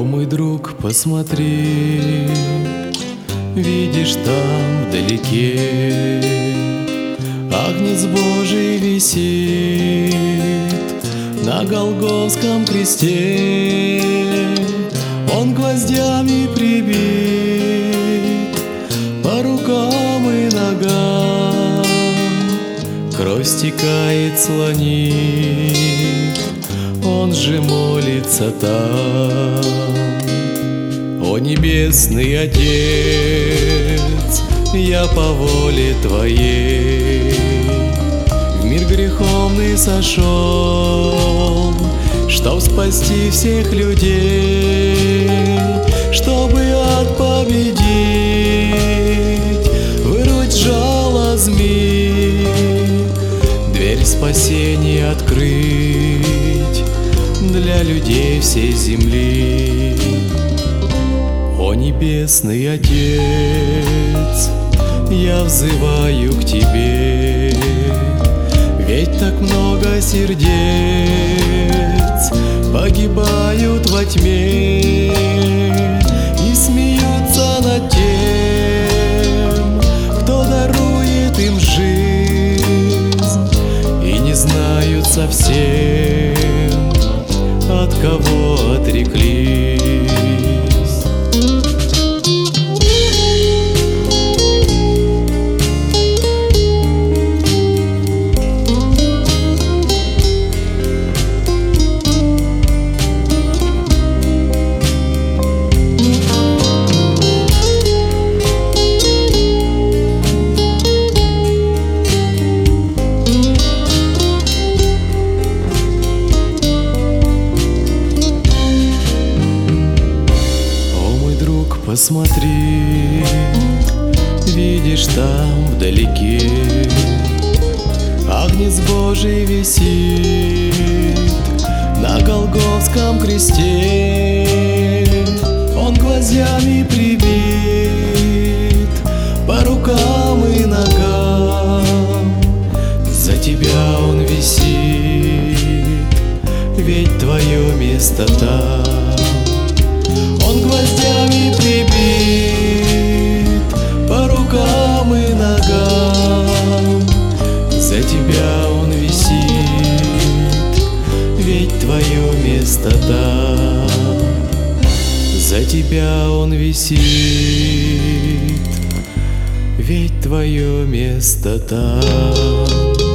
О, мой друг, посмотри, видишь там вдалеке Агнец Божий висит на Голгофском кресте. Он гвоздями прибит по рукам и ногам, кровь стекает слонит, он же молится там. О, небесный Отец, я по воле Твоей в мир греховный сошел, чтоб спасти всех людей, чтобы отпобедить, вырвать жало змей, дверь спасения открыть для людей всей земли. О, небесный Отец, я взываю к Тебе, ведь так много сердец погибают во тьме и смеются над тем, кто дарует им жизнь, и не знают совсем, от кого отреклись. Посмотри, видишь там вдалеке Агнец Божий висит на Голгофском кресте. Он гвоздями прибит по рукам и ногам, за тебя он висит, ведь твое место там. Он гвоздями прибит по рукам и ногам, за тебя он висит, ведь твое место там. За тебя он висит, ведь твое место там.